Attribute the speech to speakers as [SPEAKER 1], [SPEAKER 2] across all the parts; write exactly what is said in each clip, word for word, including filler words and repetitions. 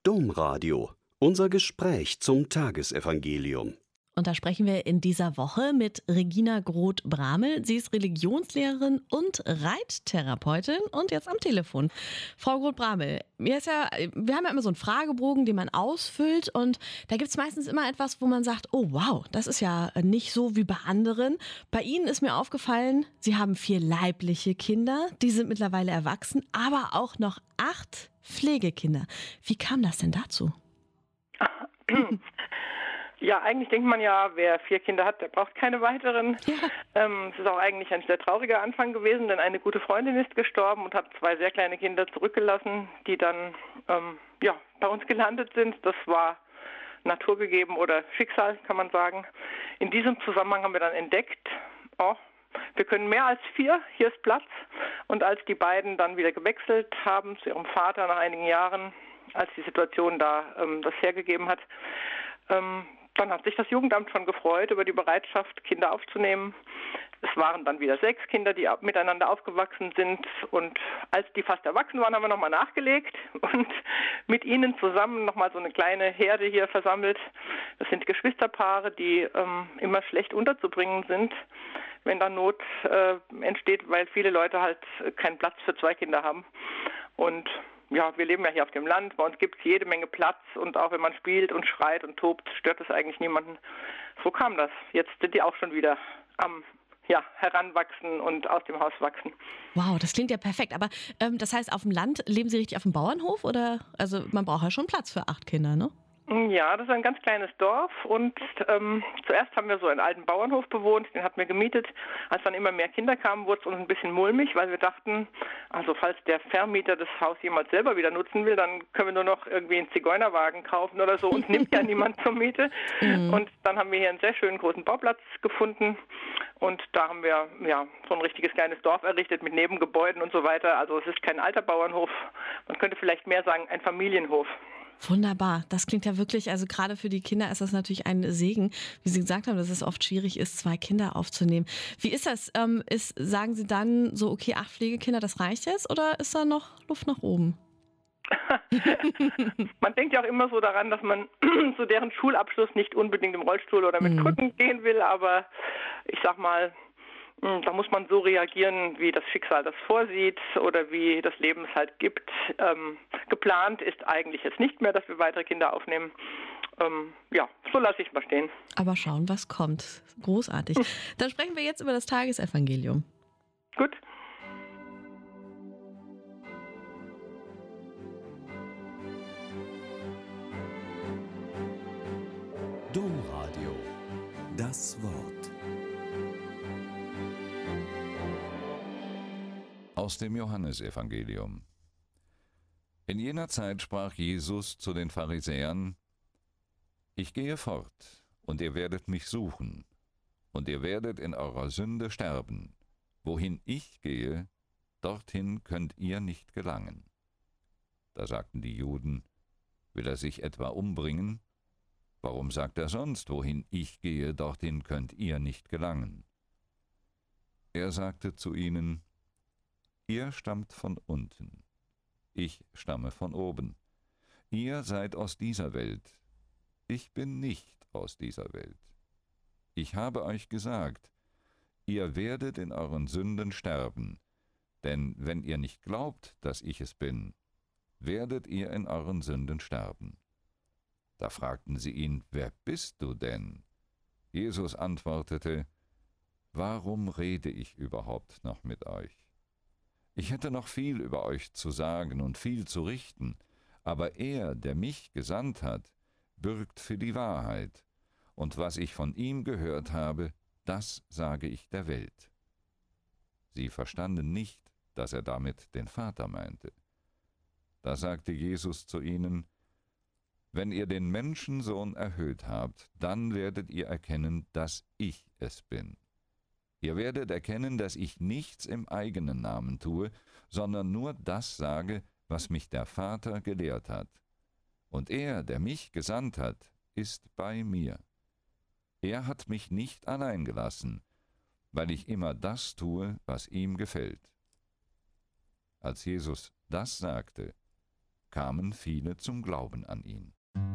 [SPEAKER 1] Domradio. Unser Gespräch zum Tagesevangelium.
[SPEAKER 2] Und da sprechen wir in dieser Woche mit Regina Groth-Bramel. Sie ist Religionslehrerin und Reittherapeutin und jetzt am Telefon. Frau Groth-Bramel, mir ist ja, wir haben ja immer so einen Fragebogen, den man ausfüllt und da gibt es meistens immer etwas, wo man sagt, oh wow, das ist ja nicht so wie bei anderen. Bei Ihnen ist mir aufgefallen, Sie haben vier leibliche Kinder, die sind mittlerweile erwachsen, aber auch noch acht Pflegekinder. Wie kam das denn dazu?
[SPEAKER 3] Ja, eigentlich denkt man ja, wer vier Kinder hat, der braucht keine weiteren. Ja. Ähm, es ist auch eigentlich ein sehr trauriger Anfang gewesen, denn eine gute Freundin ist gestorben und hat zwei sehr kleine Kinder zurückgelassen, die dann ähm, ja, bei uns gelandet sind. Das war naturgegeben oder Schicksal, kann man sagen. In diesem Zusammenhang haben wir dann entdeckt, oh, wir können mehr als vier, hier ist Platz. Und als die beiden dann wieder gewechselt haben zu ihrem Vater nach einigen Jahren, als die Situation da ähm, das hergegeben hat, ähm, dann hat sich das Jugendamt schon gefreut über die Bereitschaft, Kinder aufzunehmen. Es waren dann wieder sechs Kinder, die miteinander aufgewachsen sind. Und als die fast erwachsen waren, haben wir nochmal nachgelegt und mit ihnen zusammen nochmal so eine kleine Herde hier versammelt. Das sind Geschwisterpaare, die ähm, immer schlecht unterzubringen sind, wenn da Not äh, entsteht, weil viele Leute halt keinen Platz für zwei Kinder haben. Und ja, wir leben ja hier auf dem Land, bei uns gibt es jede Menge Platz und auch wenn man spielt und schreit und tobt, stört es eigentlich niemanden. So kam das. Jetzt sind die auch schon wieder am ja, heranwachsen und aus dem Haus wachsen.
[SPEAKER 2] Wow, das klingt ja perfekt. Aber ähm, das heißt, auf dem Land leben Sie richtig auf dem Bauernhof? Oder? Also man braucht ja schon Platz für acht Kinder, ne?
[SPEAKER 3] Ja, das ist ein ganz kleines Dorf und ähm, zuerst haben wir so einen alten Bauernhof bewohnt, den hatten wir gemietet. Als dann immer mehr Kinder kamen, wurde es uns ein bisschen mulmig, weil wir dachten, also falls der Vermieter das Haus jemals selber wieder nutzen will, dann können wir nur noch irgendwie einen Zigeunerwagen kaufen oder so und nimmt ja niemand zur Miete. Mhm. Und dann haben wir hier einen sehr schönen großen Bauplatz gefunden und da haben wir ja so ein richtiges kleines Dorf errichtet mit Nebengebäuden und so weiter. Also es ist kein alter Bauernhof, man könnte vielleicht mehr sagen ein Familienhof.
[SPEAKER 2] Wunderbar. Das klingt ja wirklich, also gerade für die Kinder ist das natürlich ein Segen, wie Sie gesagt haben, dass es oft schwierig ist, zwei Kinder aufzunehmen. Wie ist das? Ähm, ist, sagen Sie dann so, okay, acht Pflegekinder, das reicht jetzt oder ist da noch Luft nach oben?
[SPEAKER 3] Man denkt ja auch immer so daran, dass man zu deren Schulabschluss nicht unbedingt im Rollstuhl oder mit Krücken gehen will, aber ich sag mal, da muss man so reagieren, wie das Schicksal das vorsieht oder wie das Leben es halt gibt. Ähm, geplant ist eigentlich jetzt nicht mehr, dass wir weitere Kinder aufnehmen. Ähm, ja, so lasse ich mal stehen.
[SPEAKER 2] Aber schauen, was kommt. Großartig. Dann sprechen wir jetzt über das Tagesevangelium.
[SPEAKER 3] Gut.
[SPEAKER 1] Domradio. Das Wort.
[SPEAKER 4] Aus dem Johannesevangelium. In jener Zeit sprach Jesus zu den Pharisäern: Ich gehe fort, und ihr werdet mich suchen, und ihr werdet in eurer Sünde sterben. Wohin ich gehe, dorthin könnt ihr nicht gelangen. Da sagten die Juden: Will er sich etwa umbringen? Warum sagt er sonst, wohin ich gehe, dorthin könnt ihr nicht gelangen? Er sagte zu ihnen: Ihr stammt von unten, ich stamme von oben. Ihr seid aus dieser Welt, ich bin nicht aus dieser Welt. Ich habe euch gesagt, ihr werdet in euren Sünden sterben, denn wenn ihr nicht glaubt, dass ich es bin, werdet ihr in euren Sünden sterben. Da fragten sie ihn: Wer bist du denn? Jesus antwortete: Warum rede ich überhaupt noch mit euch? Ich hätte noch viel über euch zu sagen und viel zu richten, aber er, der mich gesandt hat, bürgt für die Wahrheit, und was ich von ihm gehört habe, das sage ich der Welt. Sie verstanden nicht, dass er damit den Vater meinte. Da sagte Jesus zu ihnen: Wenn ihr den Menschensohn erhöht habt, dann werdet ihr erkennen, dass ich es bin. Ihr werdet erkennen, dass ich nichts im eigenen Namen tue, sondern nur das sage, was mich der Vater gelehrt hat. Und er, der mich gesandt hat, ist bei mir. Er hat mich nicht allein gelassen, weil ich immer das tue, was ihm gefällt. Als Jesus das sagte, kamen viele zum Glauben an ihn.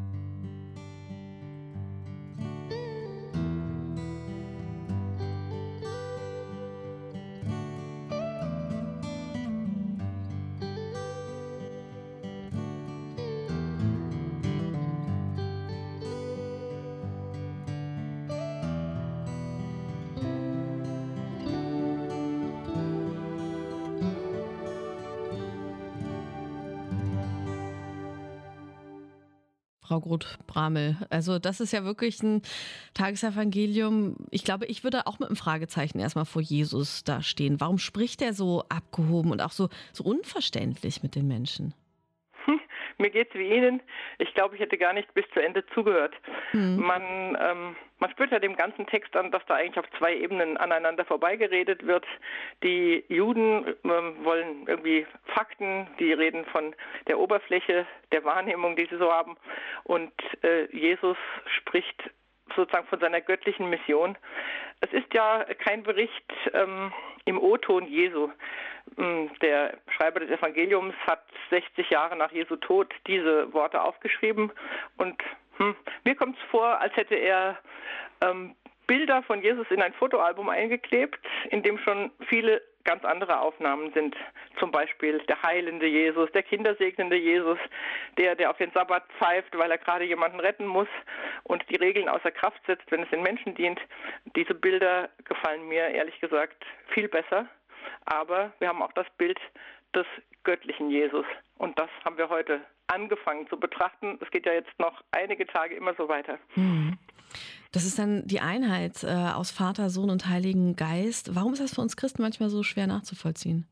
[SPEAKER 2] Frau Groth-Bramel, also das ist ja wirklich ein Tagesevangelium. Ich glaube, ich würde auch mit einem Fragezeichen erstmal vor Jesus da stehen. Warum spricht er so abgehoben und auch so, so unverständlich mit den Menschen?
[SPEAKER 3] Hm, mir geht's wie Ihnen. Ich glaube, ich hätte gar nicht bis zu Ende zugehört. Mhm. Man, ähm, man spürt ja dem ganzen Text an, dass da eigentlich auf zwei Ebenen aneinander vorbeigeredet wird. Die Juden ähm, wollen irgendwie Fakten, die reden von der Oberfläche der Wahrnehmung, die sie so haben. Und äh, Jesus spricht sozusagen von seiner göttlichen Mission. Es ist ja kein Bericht ähm, im O-Ton Jesu. Der Schreiber des Evangeliums hat sechzig Jahre nach Jesu Tod diese Worte aufgeschrieben und hm, mir kommt es vor, als hätte er ähm, Bilder von Jesus in ein Fotoalbum eingeklebt, in dem schon viele ganz andere Aufnahmen sind. Zum Beispiel der heilende Jesus, der kindersegnende Jesus, der, der auf den Sabbat pfeift, weil er gerade jemanden retten muss und die Regeln außer Kraft setzt, wenn es den Menschen dient. Diese Bilder gefallen mir ehrlich gesagt viel besser. Aber wir haben auch das Bild des göttlichen Jesus. Und das haben wir heute angefangen zu betrachten. Es geht ja jetzt noch einige Tage immer so weiter.
[SPEAKER 2] Das ist dann die Einheit äh, aus Vater, Sohn und Heiligen Geist. Warum ist das für uns Christen manchmal so schwer nachzuvollziehen?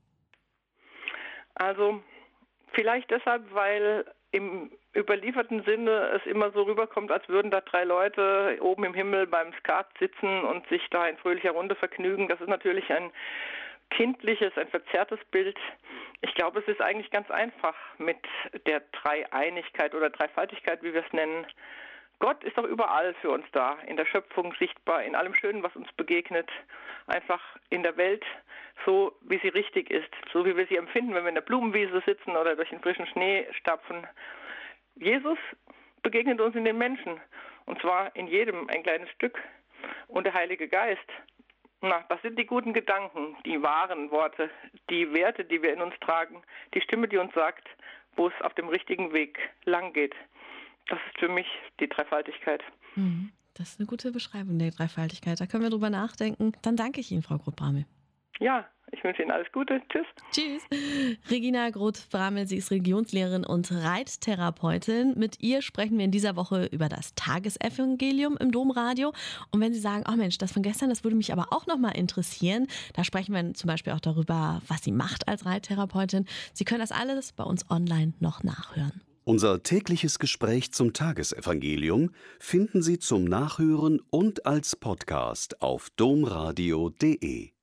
[SPEAKER 3] Also vielleicht deshalb, weil im überlieferten Sinne es immer so rüberkommt, als würden da drei Leute oben im Himmel beim Skat sitzen und sich da in fröhlicher Runde vergnügen. Das ist natürlich ein kindliches, ein verzerrtes Bild. Ich glaube, es ist eigentlich ganz einfach mit der Dreieinigkeit oder Dreifaltigkeit, wie wir es nennen. Gott ist doch überall für uns da, in der Schöpfung sichtbar, in allem Schönen, was uns begegnet, einfach in der Welt, so wie sie richtig ist, so wie wir sie empfinden, wenn wir in der Blumenwiese sitzen oder durch den frischen Schnee stapfen. Jesus begegnet uns in den Menschen, und zwar in jedem ein kleines Stück. Und der Heilige Geist, na, das sind die guten Gedanken, die wahren Worte, die Werte, die wir in uns tragen, die Stimme, die uns sagt, wo es auf dem richtigen Weg lang geht. Das ist für mich die Dreifaltigkeit.
[SPEAKER 2] Das ist eine gute Beschreibung der Dreifaltigkeit. Da können wir drüber nachdenken. Dann danke ich Ihnen, Frau Groth-Bramel.
[SPEAKER 3] Ja, ich wünsche Ihnen alles Gute. Tschüss.
[SPEAKER 2] Tschüss. Regina Groth-Bramel, sie ist Religionslehrerin und Reittherapeutin. Mit ihr sprechen wir in dieser Woche über das Tagesevangelium im Domradio. Und wenn Sie sagen, oh Mensch, das von gestern, das würde mich aber auch nochmal interessieren, da sprechen wir zum Beispiel auch darüber, was sie macht als Reittherapeutin. Sie können das alles bei uns online noch nachhören.
[SPEAKER 1] Unser tägliches Gespräch zum Tagesevangelium finden Sie zum Nachhören und als Podcast auf domradio punkt de.